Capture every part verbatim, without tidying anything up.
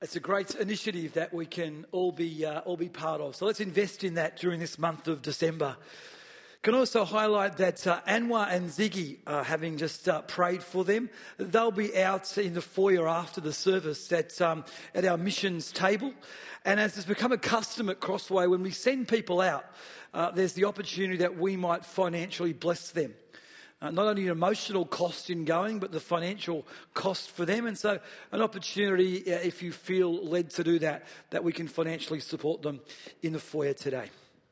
It's a great initiative that we can all be uh, all be part of. So let's invest in that during this month of December. Can also highlight that uh, Anwar and Ziggy, uh, having just uh, prayed for them, they'll be out in the foyer after the service at um, at our missions table. And as has become a custom at Crossway, when we send people out, uh, there's the opportunity that we might financially bless them. Uh, not only an emotional cost in going, but the financial cost for them. And so an opportunity, uh, if you feel led to do that, that we can financially support them in the foyer today.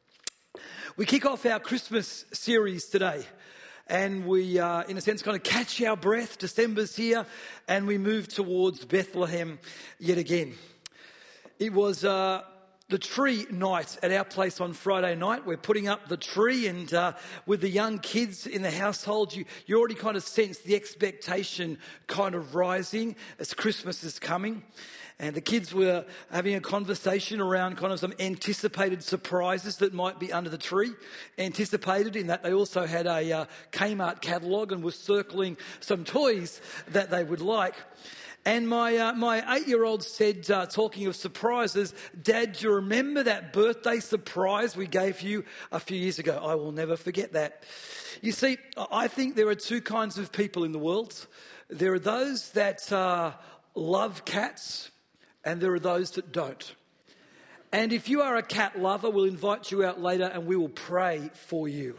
We kick off our Christmas series today. And we, uh, in a sense, kind of catch our breath. December's here, and we move towards Bethlehem yet again. It was uh, the tree night at our place on Friday night. We're putting up the tree, and uh, with the young kids in the household, you, you already kind of sense the expectation kind of rising as Christmas is coming. And the kids were having a conversation around kind of some anticipated surprises that might be under the tree. Anticipated in that they also had a uh, Kmart catalogue and were circling some toys that they would like. And my uh, my eight-year-old said, uh, talking of surprises, "Dad, do you remember that birthday surprise we gave you a few years ago?" I will never forget that. You see, I think there are two kinds of people in the world. There are those that uh, love cats, and there are those that don't. And if you are a cat lover, we'll invite you out later and we will pray for you.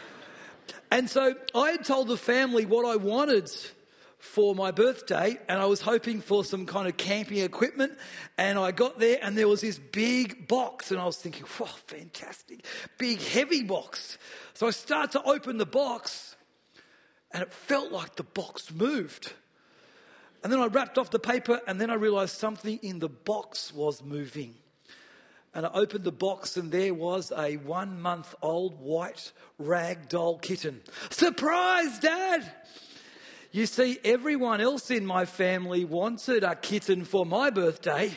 And so I had told the family what I wanted for my birthday, and I was hoping for some kind of camping equipment, and I got there and there was this big box, and I was thinking, wow, fantastic, big heavy box. So I started to open the box and it felt like the box moved. And then I wrapped off the paper, and then I realised something in the box was moving. And I opened the box, and there was a one-month-old white rag doll kitten. Surprise, Dad! You see, everyone else in my family wanted a kitten for my birthday.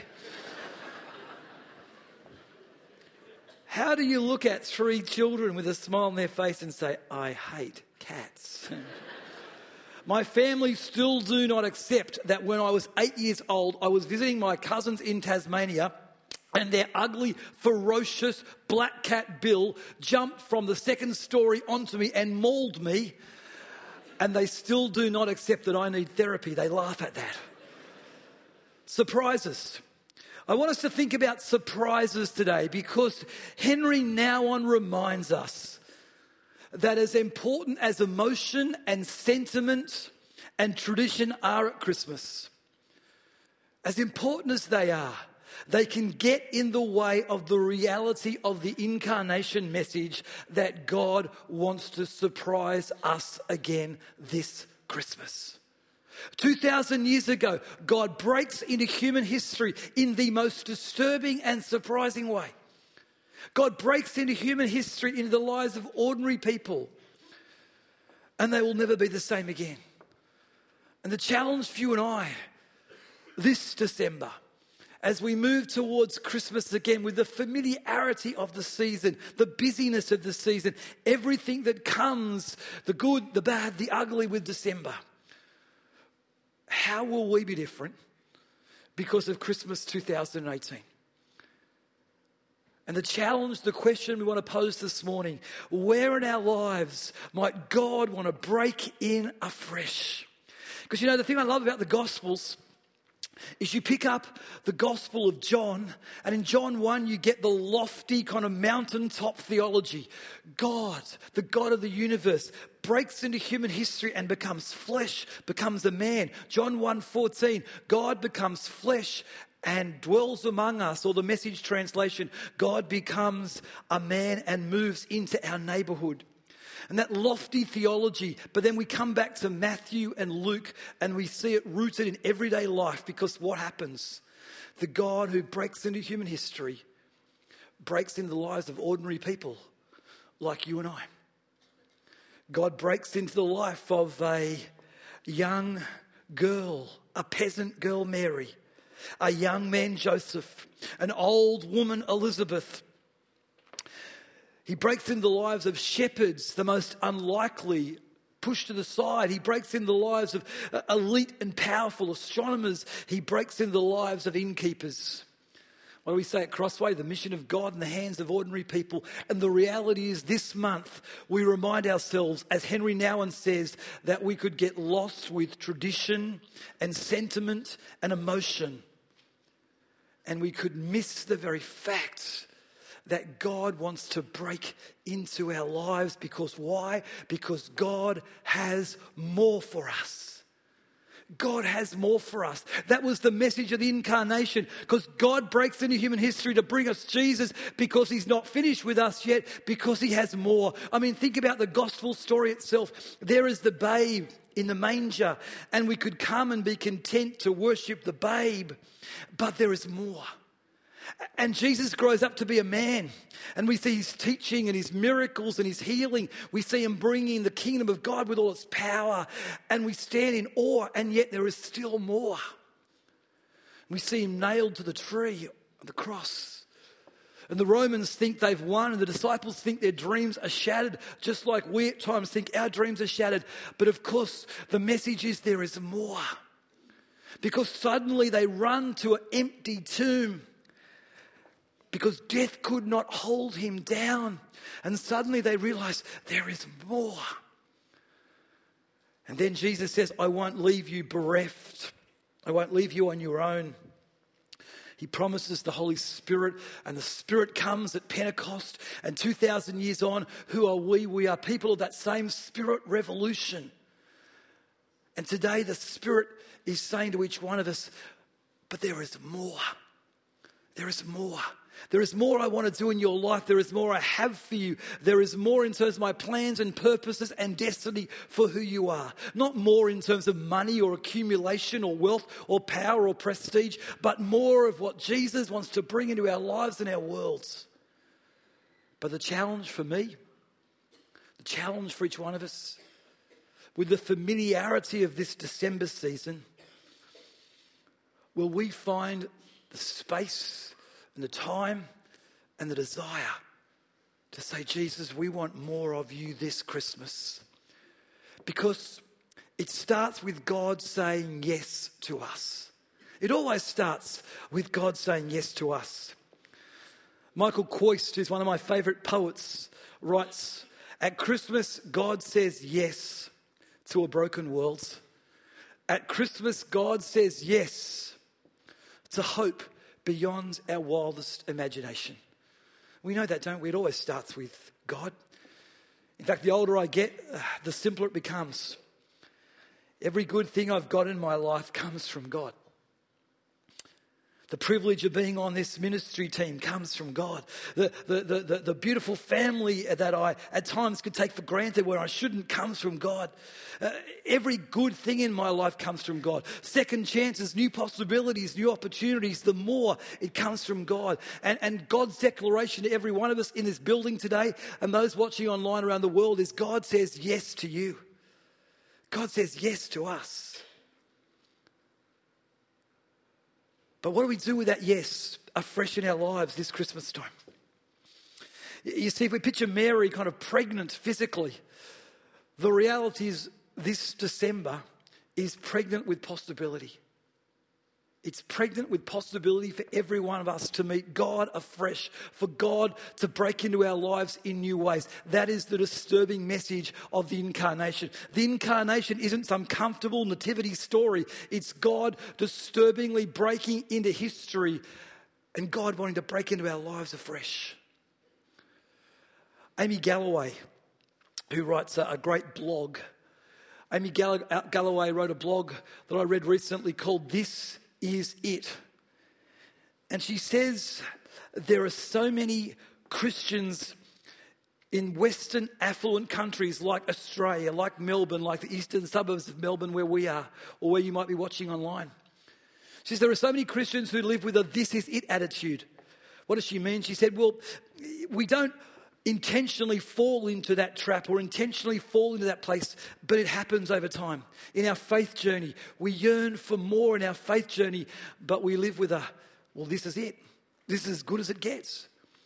How do you look at three children with a smile on their face and say, "I hate cats"? My family still do not accept that when I was eight years old, I was visiting my cousins in Tasmania, and their ugly, ferocious black cat Bill jumped from the second story onto me and mauled me. And they still do not accept that I need therapy. They laugh at that. Surprises. I want us to think about surprises today, because Henry Nouwen reminds us that as important as emotion and sentiment and tradition are at Christmas, as important as they are, they can get in the way of the reality of the incarnation message that God wants to surprise us again this Christmas. two thousand years ago, God breaks into human history in the most disturbing and surprising way. God breaks into human history, into the lives of ordinary people, and they will never be the same again. And the challenge for you and I this December, as we move towards Christmas again, with the familiarity of the season, the busyness of the season, everything that comes, the good, the bad, the ugly with December, how will we be different because of Christmas two thousand eighteen? And the challenge, the question we want to pose this morning, where in our lives might God want to break in afresh? Because you know, the thing I love about the Gospels is you pick up the Gospel of John, and in John one you get the lofty kind of mountaintop theology. God, the God of the universe, breaks into human history and becomes flesh, becomes a man. John one fourteen, God becomes flesh and dwells among us, or the Message translation, God becomes a man and moves into our neighbourhood. And that lofty theology, but then we come back to Matthew and Luke and we see it rooted in everyday life, because what happens? The God who breaks into human history breaks into the lives of ordinary people like you and I. God breaks into the life of a young girl, a peasant girl, Mary, a young man, Joseph, an old woman, Elizabeth. He breaks into the lives of shepherds, the most unlikely pushed to the side. He breaks into the lives of elite and powerful astronomers. He breaks into the lives of innkeepers. What do we say at Crossway? The mission of God in the hands of ordinary people. And the reality is this month we remind ourselves, as Henry Nouwen says, that we could get lost with tradition and sentiment and emotion. And we could miss the very fact that God wants to break into our lives. Because why? Because God has more for us. God has more for us. That was the message of the incarnation, because God breaks into human history to bring us Jesus, because he's not finished with us yet, because he has more. I mean, think about the gospel story itself. There is the babe in the manger, and we could come and be content to worship the babe, but there is more. And Jesus grows up to be a man, and we see his teaching and his miracles and his healing. We see him bringing the kingdom of God with all its power, and we stand in awe, and yet there is still more. We see him nailed to the tree of the cross. And the Romans think they've won, and the disciples think their dreams are shattered, just like we at times think our dreams are shattered. But of course, the message is there is more. Because suddenly they run to an empty tomb, because death could not hold him down. And suddenly they realize there is more. And then Jesus says, I won't leave you bereft. I won't leave you on your own. He promises the Holy Spirit, and the Spirit comes at Pentecost. And two thousand years on, who are we? We are people of that same Spirit revolution. And today the Spirit is saying to each one of us, but there is more. There is more. There is more I want to do in your life. There is more I have for you. There is more in terms of my plans and purposes and destiny for who you are. Not more in terms of money or accumulation or wealth or power or prestige, but more of what Jesus wants to bring into our lives and our worlds. But the challenge for me, the challenge for each one of us, with the familiarity of this December season, will we find the space and the time and the desire to say, Jesus, we want more of you this Christmas. Because it starts with God saying yes to us. It always starts with God saying yes to us. Michael Coist, who's one of my favourite poets, writes, at Christmas, God says yes to a broken world. At Christmas, God says yes to hope beyond our wildest imagination. We know that, don't we? It always starts with God. In fact, the older I get, the simpler it becomes. Every good thing I've got in my life comes from God. The privilege of being on this ministry team comes from God. The, the, the, the, the beautiful family that I at times could take for granted where I shouldn't comes from God. Uh, every good thing in my life comes from God. Second chances, new possibilities, new opportunities, the more it comes from God. And, and God's declaration to every one of us in this building today and those watching online around the world is God says yes to you. God says yes to us. But what do we do with that yes afresh in our lives this Christmas time? You see, if we picture Mary kind of pregnant physically, the reality is this December is pregnant with possibility. It's pregnant with possibility for every one of us to meet God afresh, for God to break into our lives in new ways. That is the disturbing message of the incarnation. The incarnation isn't some comfortable nativity story. It's God disturbingly breaking into history and God wanting to break into our lives afresh. Amy Galloway, who writes a great blog, Amy Galloway wrote a blog that I read recently called This Is It. And she says there are so many Christians in Western affluent countries like Australia, like Melbourne, like the eastern suburbs of Melbourne where we are, or where you might be watching online. She says there are so many Christians who live with a this is it attitude. What does she mean? She said, well, we don't intentionally fall into that trap or intentionally fall into that place, but it happens over time. In our faith journey, we yearn for more in our faith journey, but we live with a, well, this is it. This is as good as it gets.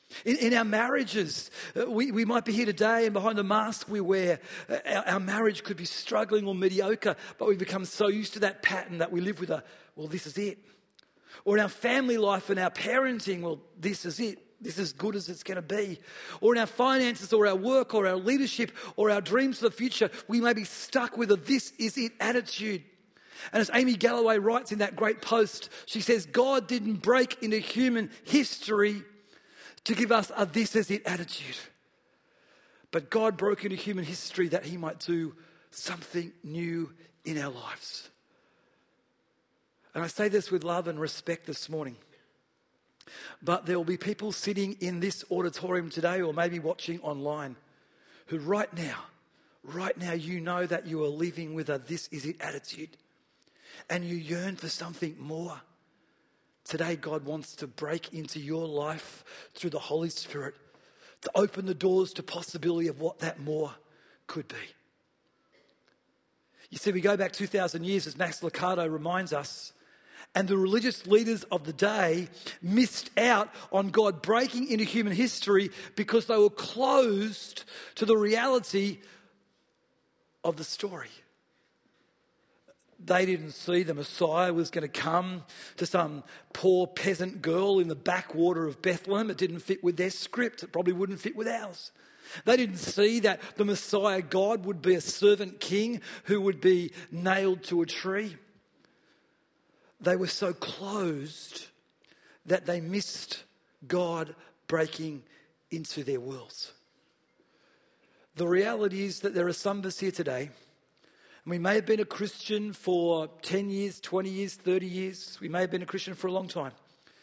In, in our marriages, uh, we, we might be here today and behind the mask we wear, uh, our, our marriage could be struggling or mediocre, but we've become so used to that pattern that we live with a, well, this is it. Or in our family life and our parenting, well, this is it. This is as good as it's going to be. Or in our finances or our work or our leadership or our dreams for the future, we may be stuck with a this is it attitude. And as Amy Galloway writes in that great post, she says, God didn't break into human history to give us a this is it attitude. But God broke into human history that he might do something new in our lives. And I say this with love and respect this morning. But there will be people sitting in this auditorium today or maybe watching online who right now, right now you know that you are living with a this is it attitude and you yearn for something more. Today, God wants to break into your life through the Holy Spirit to open the doors to possibility of what that more could be. You see, we go back two thousand years, as Max Lucado reminds us, and the religious leaders of the day missed out on God breaking into human history because they were closed to the reality of the story. They didn't see the Messiah was going to come to some poor peasant girl in the backwater of Bethlehem. It didn't fit with their script. It probably wouldn't fit with ours. They didn't see that the Messiah God would be a servant king who would be nailed to a tree. They were so closed that they missed God breaking into their worlds. The reality is that there are some of us here today, and we may have been a Christian for ten years, twenty years, thirty years. We may have been a Christian for a long time.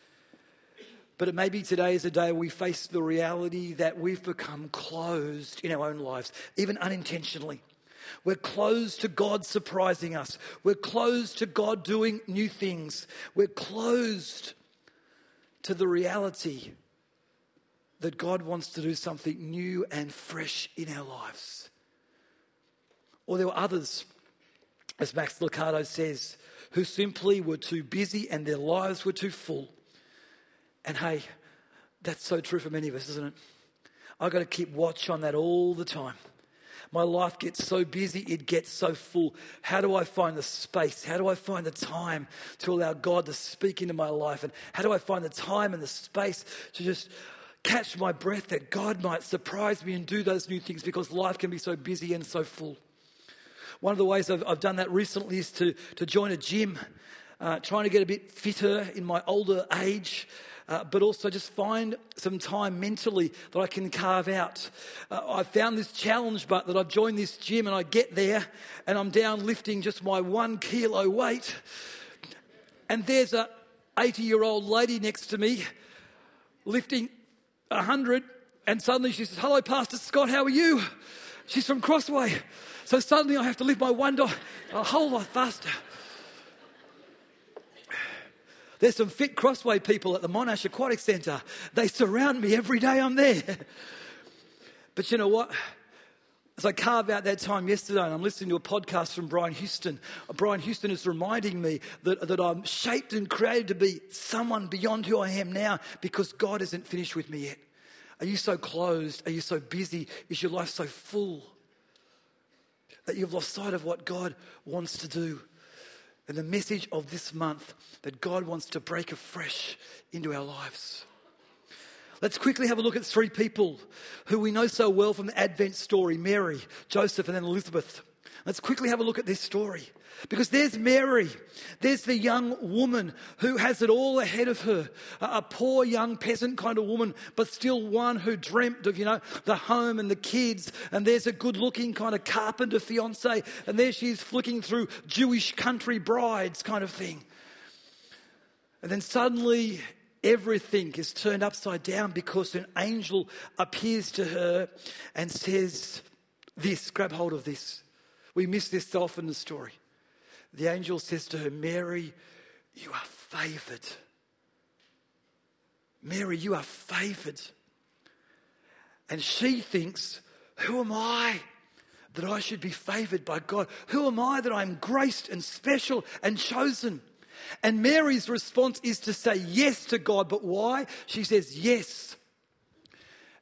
But it may be today is a day we face the reality that we've become closed in our own lives, even unintentionally. We're closed to God surprising us. We're closed to God doing new things. We're closed to the reality that God wants to do something new and fresh in our lives. Or there were others, as Max Lucado says, who simply were too busy and their lives were too full. And hey, that's so true for many of us, isn't it? I've got to keep watch on that all the time. My life gets so busy, it gets so full. How do I find the space? How do I find the time to allow God to speak into my life? And how do I find the time and the space to just catch my breath that God might surprise me and do those new things, because life can be so busy and so full. One of the ways I've, I've done that recently is to, to join a gym, uh, trying to get a bit fitter in my older age. Uh, but also just find some time mentally that I can carve out. Uh, I found this challenge, but that I've joined this gym and I get there and I'm down lifting just my one kilo weight. And there's a eighty-year-old lady next to me lifting one hundred, and suddenly she says, "Hello, Pastor Scott, how are you?" She's from Crossway. So suddenly I have to lift my one dollar a whole lot faster. There's some fit Crossway people at the Monash Aquatic Centre. They surround me every day I'm there. But you know what? As I carve out that time yesterday and I'm listening to a podcast from Brian Houston, Brian Houston is reminding me that, that I'm shaped and created to be someone beyond who I am now, because God isn't finished with me yet. Are you so closed? Are you so busy? Is your life so full that you've lost sight of what God wants to do? And the message of this month, that God wants to break afresh into our lives. Let's quickly have a look at three people who we know so well from the Advent story: Mary, Joseph, and then Elizabeth. Let's quickly have a look at this story. Because there's Mary, there's the young woman who has it all ahead of her. A, a poor young peasant kind of woman, but still one who dreamt of, you know, the home and the kids. And there's a good looking kind of carpenter fiance. And there she is flicking through Jewish country brides kind of thing. And then suddenly everything is turned upside down because an angel appears to her and says this, grab hold of this. We miss this so often in the story. The angel says to her, "Mary, you are favoured. Mary, you are favoured." And she thinks, who am I that I should be favoured by God? Who am I that I'm graced and special and chosen? And Mary's response is to say yes to God. But why? She says, "Yes,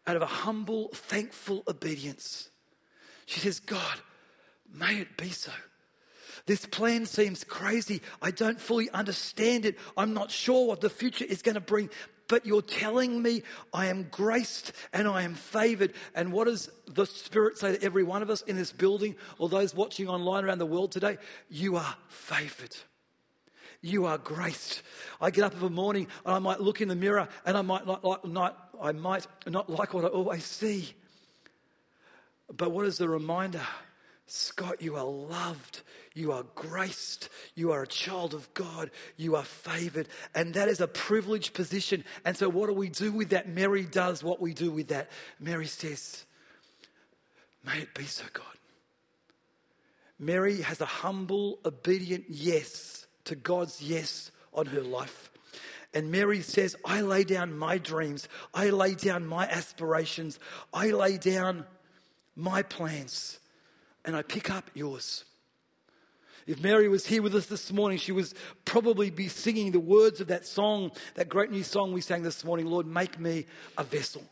out of a humble, thankful obedience. She says, God, may it be so. This plan seems crazy. I don't fully understand it. I'm not sure what the future is going to bring. But you're telling me I am graced and I am favoured. And what does the Spirit say to every one of us in this building or those watching online around the world today? You are favoured. You are graced. I get up in the morning and I might look in the mirror and I might not like, not, I might not like what I always see. But what is the reminder? Scott, you are loved, you are graced, you are a child of God, you are favoured, and that is a privileged position. And so what do we do with that? Mary does what we do with that. Mary says, may it be so, God. Mary has a humble, obedient yes to God's yes on her life. And Mary says, I lay down my dreams, I lay down my aspirations, I lay down my plans, and I pick up yours. If Mary was here with us this morning, she would probably be singing the words of that song, that great new song we sang this morning, Lord, make me a vessel.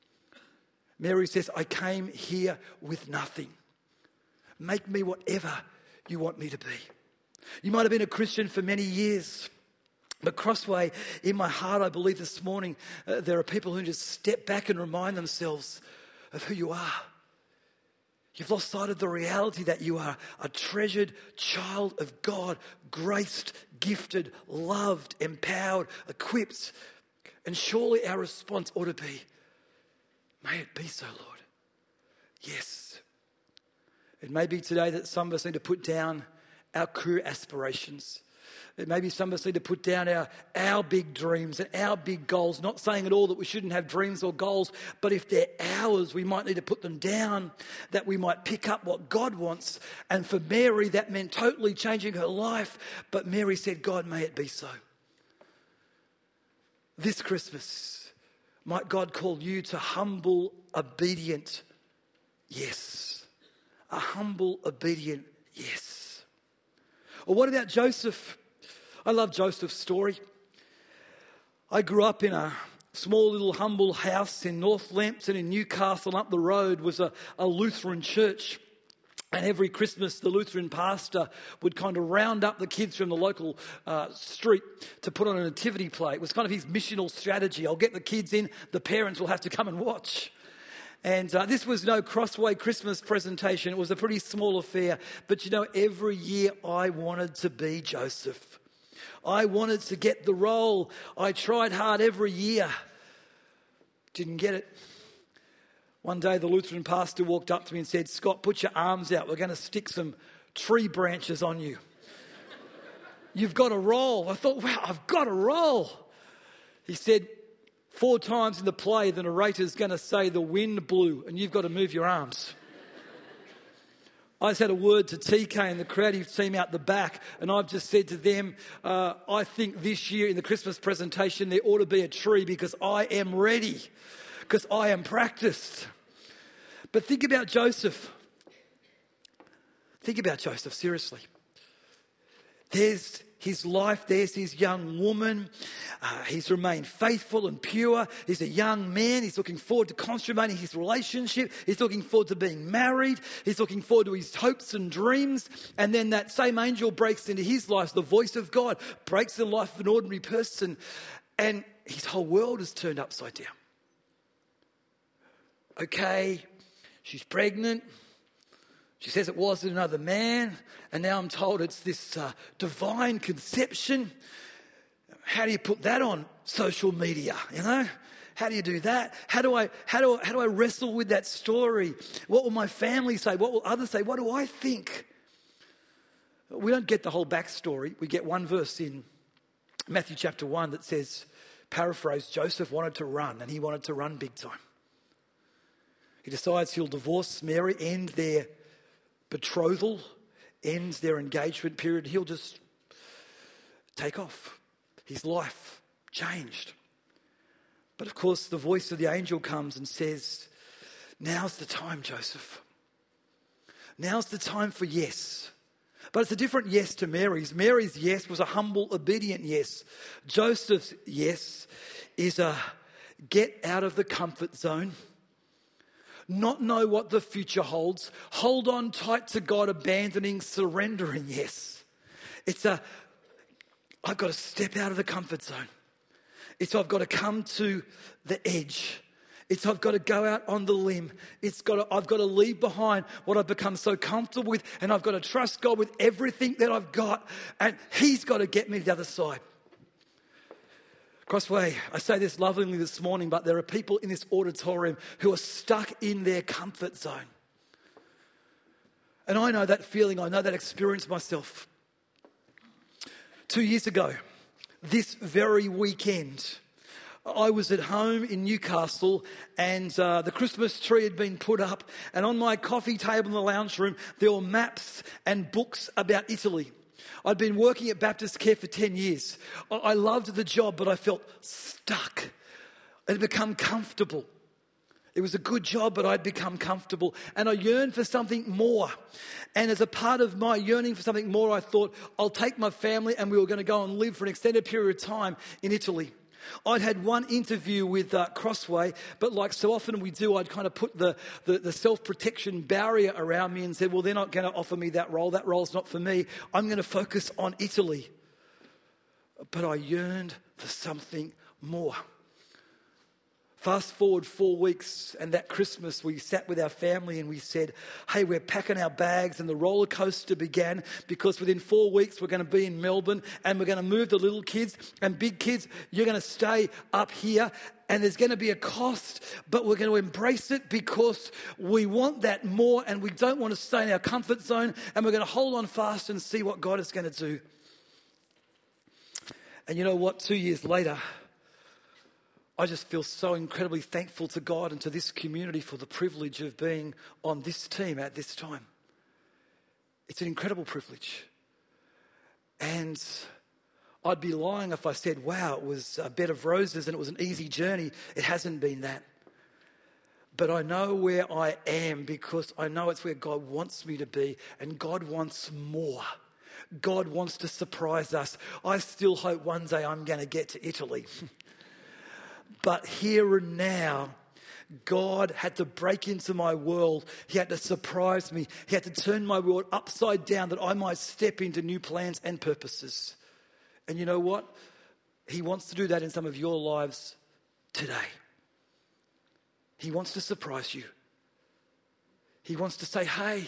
Mary says, I came here with nothing. Make me whatever you want me to be. You might have been a Christian for many years, but Crossway, in my heart, I believe this morning, uh, there are people who just step back and remind themselves of who you are. You've lost sight of the reality that you are a treasured child of God, graced, gifted, loved, empowered, equipped. And surely our response ought to be, may it be so, Lord. Yes. It may be today that some of us need to put down our career aspirations. It may be some of us need to put down our, our big dreams and our big goals, not saying at all that we shouldn't have dreams or goals, but if they're ours, we might need to put them down, that we might pick up what God wants. And for Mary, that meant totally changing her life. But Mary said, God, may it be so. This Christmas, might God call you to humble, obedient yes. A humble, obedient yes. Or what about Joseph? I love Joseph's story. I grew up in a small little humble house in North Lambton in Newcastle. Up the road was a, a Lutheran church. And every Christmas, the Lutheran pastor would kind of round up the kids from the local uh, street to put on a nativity play. It was kind of his missional strategy. I'll get the kids in, the parents will have to come and watch. And uh, this was no Crossway Christmas presentation. It was a pretty small affair. But you know, every year I wanted to be Joseph. I wanted to get the role. I tried hard every year. Didn't get it. One day the Lutheran pastor walked up to me and said, Scott, put your arms out. We're going to stick some tree branches on you. You've got a role. I thought, wow, I've got a role. He said, four times in the play, the narrator's going to say the wind blew and you've got to move your arms. I just had a word to T K and the creative team out the back, and I've just said to them, uh, I think this year in the Christmas presentation there ought to be a tree because I am ready, because I am practiced. But think about Joseph. Think about Joseph, seriously. There's his life, there's his young woman. Uh, he's remained faithful and pure. He's a young man. He's looking forward to consummating his relationship. He's looking forward to being married. He's looking forward to his hopes and dreams. And then that same angel breaks into his life. The voice of God breaks in the life of an ordinary person. And his whole world is turned upside down. Okay, she's pregnant. She says it wasn't another man, and now I'm told it's this uh, divine conception. How do you put that on social media, you know? How do you do that? How do I how do I, how do I wrestle with that story? What will my family say? What will others say? What do I think? We don't get the whole backstory. We get one verse in Matthew chapter one that says, paraphrase, Joseph wanted to run, and he wanted to run big time. He decides he'll divorce Mary, end their betrothal, ends their engagement period. He'll just take off. His life changed. But of course, the voice of the angel comes and says, now's the time, Joseph. Now's the time for yes. But it's a different yes to Mary's. Mary's yes was a humble, obedient yes. Joseph's yes is a get out of the comfort zone not know what the future holds, hold on tight to God, abandoning, surrendering, yes. It's a, I've got to step out of the comfort zone. It's I've got to come to the edge. It's I've got to go out on the limb. It's got to, I've got to leave behind what I've become so comfortable with, and I've got to trust God with everything that I've got, and He's got to get me to the other side. Crossway, I say this lovingly this morning, but there are people in this auditorium who are stuck in their comfort zone. And I know that feeling, I know that experience myself. Two years ago, this very weekend, I was at home in Newcastle, and uh, the Christmas tree had been put up, and on my coffee table in the lounge room there were maps and books about Italy. I'd been working at Baptist Care for ten years. I, I loved the job, but I felt stuck. It had become comfortable. It was a good job, but I'd become comfortable, and I yearned for something more. And as a part of my yearning for something more, I thought, I'll take my family and we were going to go and live for an extended period of time in Italy. I'd had one interview with uh, Crossway, but like so often we do, I'd kind of put the, the, the self-protection barrier around me and said, well, they're not going to offer me that role. That role's not for me. I'm going to focus on Italy. But I yearned for something more. Fast forward four weeks, and that Christmas we sat with our family and we said, hey, we're packing our bags, and the roller coaster began, because within four weeks we're going to be in Melbourne, and we're going to move the little kids, and big kids, you're going to stay up here, and there's going to be a cost, but we're going to embrace it because we want that more, and we don't want to stay in our comfort zone, and we're going to hold on fast and see what God is going to do. And you know what? Two years later, I just feel so incredibly thankful to God and to this community for the privilege of being on this team at this time. It's an incredible privilege. And I'd be lying if I said, wow, it was a bed of roses and it was an easy journey. It hasn't been that. But I know where I am because I know it's where God wants me to be, and God wants more. God wants to surprise us. I still hope one day I'm going to get to Italy. But here and now, God had to break into my world. He had to surprise me. He had to turn my world upside down that I might step into new plans and purposes. And you know what? He wants to do that in some of your lives today. He wants to surprise you. He wants to say, hey,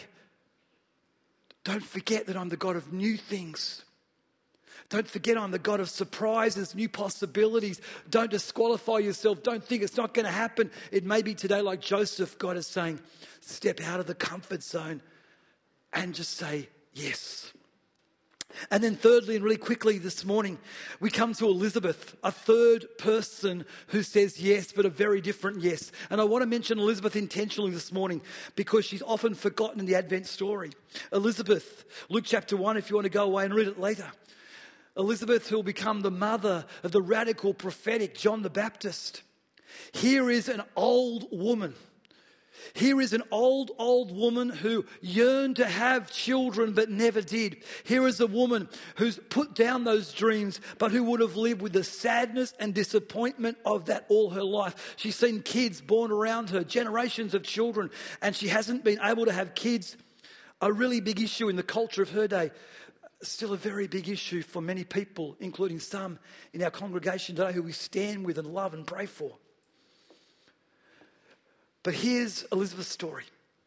don't forget that I'm the God of new things. Don't forget I'm the God of surprises, new possibilities. Don't disqualify yourself. Don't think it's not going to happen. It may be today, like Joseph, God is saying, step out of the comfort zone and just say yes. And then thirdly, and really quickly this morning, we come to Elizabeth, a third person who says yes, but a very different yes. And I want to mention Elizabeth intentionally this morning because she's often forgotten in the Advent story. Elizabeth, Luke chapter one, if you want to go away and read it later. Elizabeth, who will become the mother of the radical prophetic John the Baptist. Here is an old woman. Here is an old, old woman who yearned to have children but never did. Here is a woman who's put down those dreams but who would have lived with the sadness and disappointment of that all her life. She's seen kids born around her, generations of children, and she hasn't been able to have kids. A really big issue in the culture of her day. Still a very big issue for many people, including some in our congregation today who we stand with and love and pray for. But here's Elizabeth's story.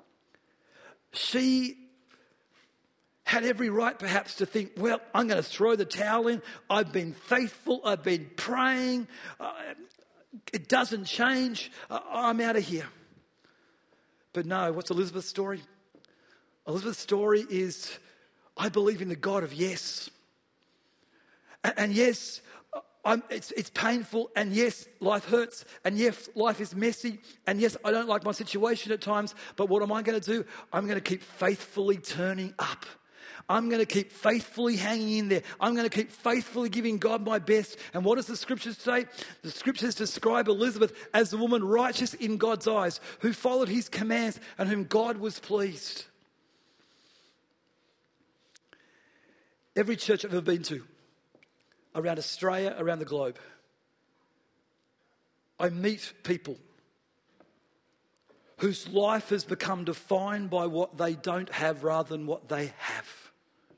She had every right perhaps to think, well, I'm going to throw the towel in. I've been faithful. I've been praying. Uh, it doesn't change. Uh, I'm out of here. But no, what's Elizabeth's story? Elizabeth's story is, I believe in the God of yes. And, and yes, I'm, it's, it's painful, and yes, life hurts, and yes, life is messy, and yes, I don't like my situation at times, but what am I going to do? I'm going to keep faithfully turning up. I'm going to keep faithfully hanging in there. I'm going to keep faithfully giving God my best. And what does the scriptures say? The scriptures describe Elizabeth as the woman righteous in God's eyes, who followed his commands and whom God was pleased. Every church I've ever been to, around Australia, around the globe, I meet people whose life has become defined by what they don't have rather than what they have,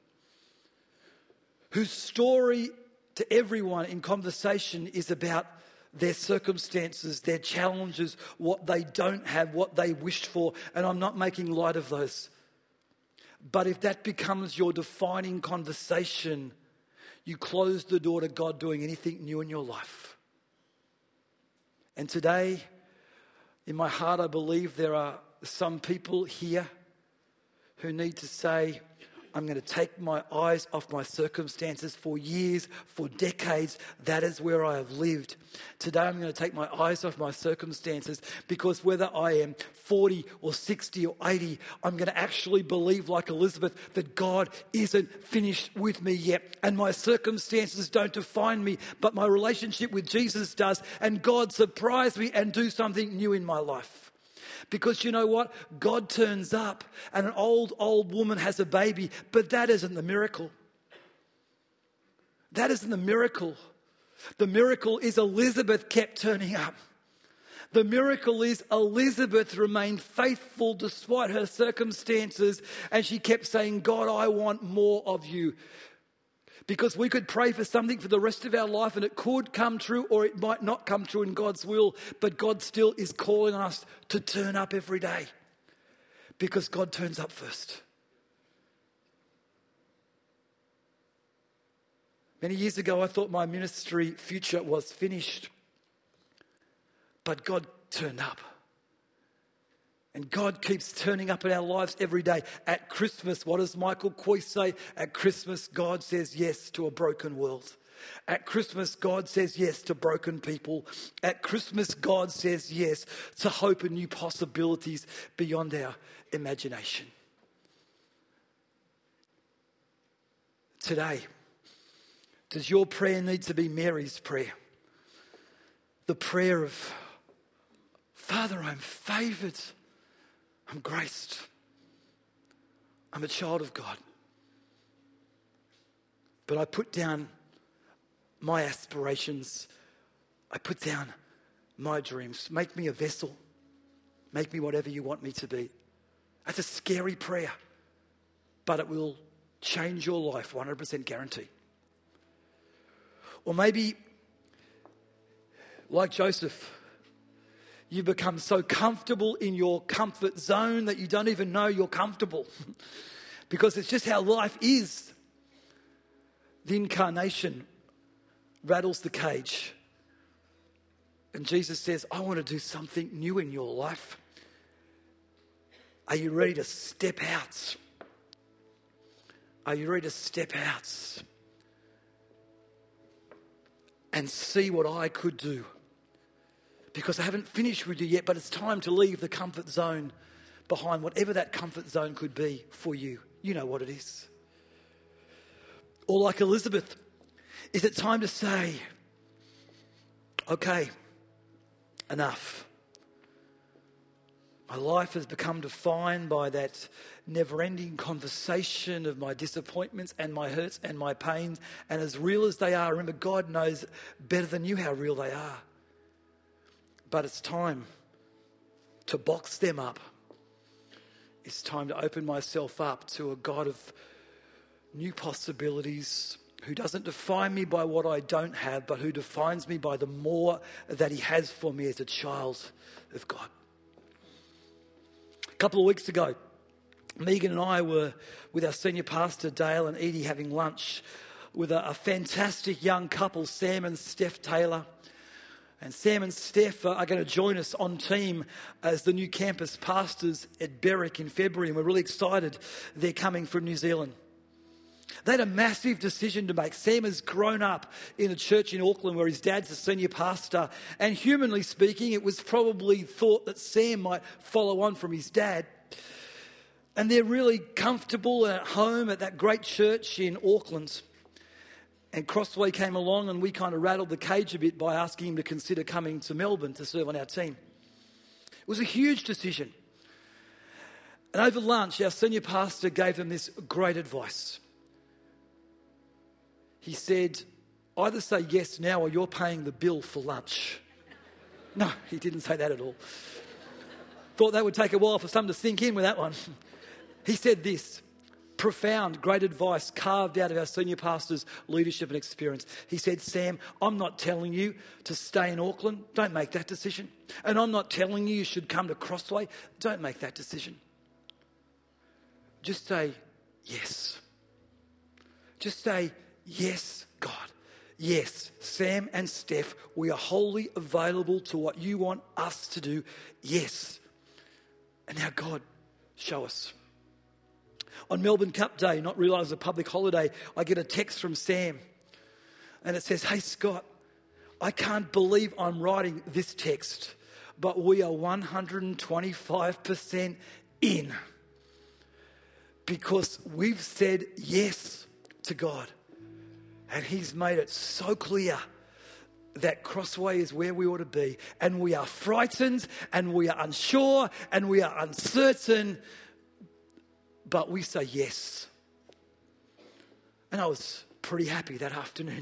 whose story to everyone in conversation is about their circumstances, their challenges, what they don't have, what they wished for, and I'm not making light of those. But if that becomes your defining conversation, you close the door to God doing anything new in your life. And today, in my heart, I believe there are some people here who need to say, I'm going to take my eyes off my circumstances. For years, for decades, that is where I have lived. Today I'm going to take my eyes off my circumstances, because whether I am forty or sixty or eighty, I'm going to actually believe, like Elizabeth, that God isn't finished with me yet. And my circumstances don't define me, but my relationship with Jesus does. And God surprise me and do something new in my life. Because you know what? God turns up and an old, old woman has a baby, but that isn't the miracle. That isn't the miracle. The miracle is Elizabeth kept turning up. The miracle is Elizabeth remained faithful despite her circumstances, and she kept saying, God, I want more of you. Because we could pray for something for the rest of our life and it could come true or it might not come true in God's will. But God still is calling us to turn up every day, because God turns up first. Many years ago, I thought my ministry future was finished. But God turned up. And God keeps turning up in our lives every day. At Christmas, what does Michael Coyce say? At Christmas, God says yes to a broken world. At Christmas, God says yes to broken people. At Christmas, God says yes to hope and new possibilities beyond our imagination. Today, does your prayer need to be Mary's prayer? The prayer of, Father, I'm favoured. I'm graced. I'm a child of God. But I put down my aspirations. I put down my dreams. Make me a vessel. Make me whatever you want me to be. That's a scary prayer, but it will change your life, one hundred percent guarantee. Or maybe, like Joseph, you become so comfortable in your comfort zone that you don't even know you're comfortable because it's just how life is. The incarnation rattles the cage. And Jesus says, I want to do something new in your life. Are you ready to step out? Are you ready to step out and see what I could do? Because I haven't finished with you yet, but it's time to leave the comfort zone behind, whatever that comfort zone could be for you. You know what it is. Or like Elizabeth, is it time to say, okay, enough. My life has become defined by that never-ending conversation of my disappointments and my hurts and my pains. And as real as they are, remember, God knows better than you how real they are. But it's time to box them up. It's time to open myself up to a God of new possibilities, who doesn't define me by what I don't have, but who defines me by the more that he has for me as a child of God. A couple of weeks ago, Megan and I were with our senior pastor, Dale and Edie, having lunch with a, a fantastic young couple, Sam and Steph Taylor. And Sam and Steph are going to join us on team as the new campus pastors at Berwick in February. And we're really excited they're coming from New Zealand. They had a massive decision to make. Sam has grown up in a church in Auckland where his dad's a senior pastor. And humanly speaking, it was probably thought that Sam might follow on from his dad. And they're really comfortable and at home at that great church in Auckland. And Crossway came along and we kind of rattled the cage a bit by asking him to consider coming to Melbourne to serve on our team. It was a huge decision. And over lunch, our senior pastor gave them this great advice. He said, either say yes now or you're paying the bill for lunch. No, he didn't say that at all. Thought that would take a while for some to sink in with that one. He said this, profound, great advice carved out of our senior pastor's leadership and experience. He said, Sam, I'm not telling you to stay in Auckland. Don't make that decision. And I'm not telling you you should come to Crossway. Don't make that decision. Just say yes. Just say yes, God. Yes, Sam and Steph, we are wholly available to what you want us to do. Yes. And now, God, show us. On Melbourne Cup Day, not realised a public holiday, I get a text from Sam. And it says, hey, Scott, I can't believe I'm writing this text, but we are one hundred twenty-five percent in. Because we've said yes to God. And he's made it so clear that Crossway is where we ought to be. And we are frightened and we are unsure and we are uncertain. But we say yes. And I was pretty happy that afternoon.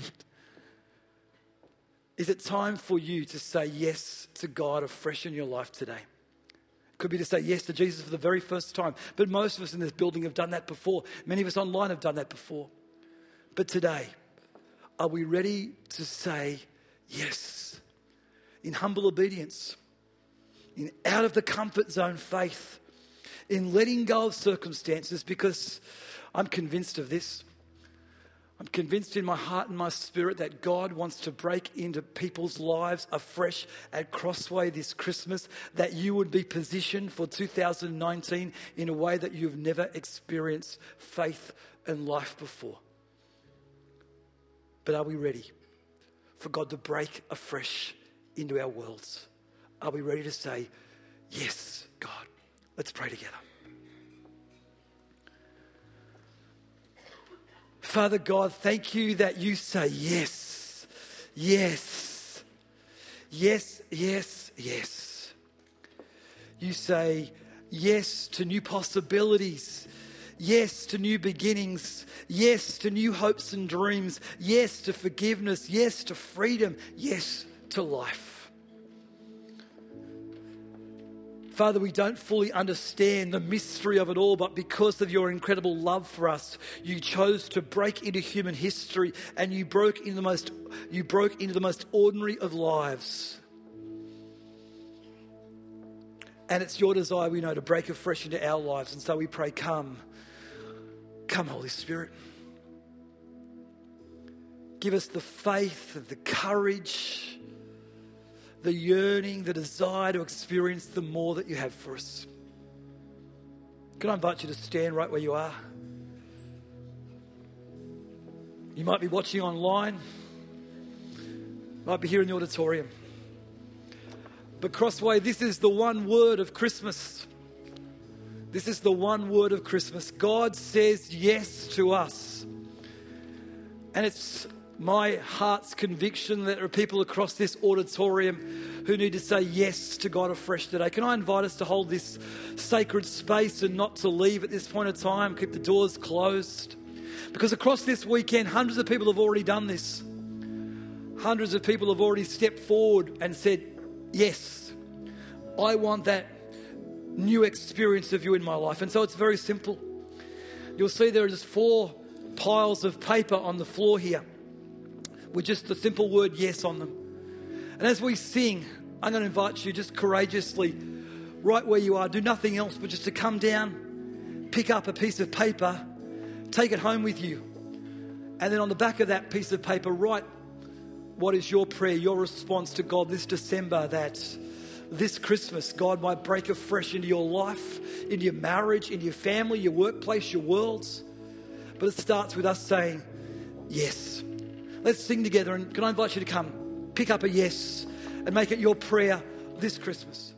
Is it time for you to say yes to God afresh in your life today? It could be to say yes to Jesus for the very first time. But most of us in this building have done that before. Many of us online have done that before. But today, are we ready to say yes? In humble obedience, in out of the comfort zone faith, in letting go of circumstances, because I'm convinced of this. I'm convinced in my heart and my spirit that God wants to break into people's lives afresh at Crossway this Christmas, that you would be positioned for two thousand nineteen in a way that you've never experienced faith and life before. But are we ready for God to break afresh into our worlds? Are we ready to say, yes, God? Let's pray together. Father God, thank you that you say yes, yes, yes, yes, yes. You say yes to new possibilities, yes to new beginnings, yes to new hopes and dreams, yes to forgiveness, yes to freedom, yes to life. Father, we don't fully understand the mystery of it all, but because of your incredible love for us, you chose to break into human history and you broke into the most, you broke into the most ordinary of lives. And it's your desire, we know, to break afresh into our lives. And so we pray, come, come, Holy Spirit. Give us the faith, the courage, the yearning, the desire to experience the more that you have for us. Can I invite you to stand right where you are? You might be watching online, might be here in the auditorium. But Crossway, this is the one word of Christmas. This is the one word of Christmas. God says yes to us. And it's my heart's conviction that there are people across this auditorium who need to say yes to God afresh today. Can I invite us to hold this sacred space and not to leave at this point in time, keep the doors closed? Because across this weekend, hundreds of people have already done this. Hundreds of people have already stepped forward and said, yes, I want that new experience of you in my life. And so it's very simple. You'll see there are just four piles of paper on the floor here with just the simple word yes on them. And as we sing, I'm going to invite you just courageously, right where you are, do nothing else but just to come down, pick up a piece of paper, take it home with you. And then on the back of that piece of paper, write what is your prayer, your response to God this December, that this Christmas, God might break afresh into your life, into your marriage, into your family, your workplace, your worlds. But it starts with us saying, yes. Let's sing together, and can I invite you to come, pick up a yes and make it your prayer this Christmas.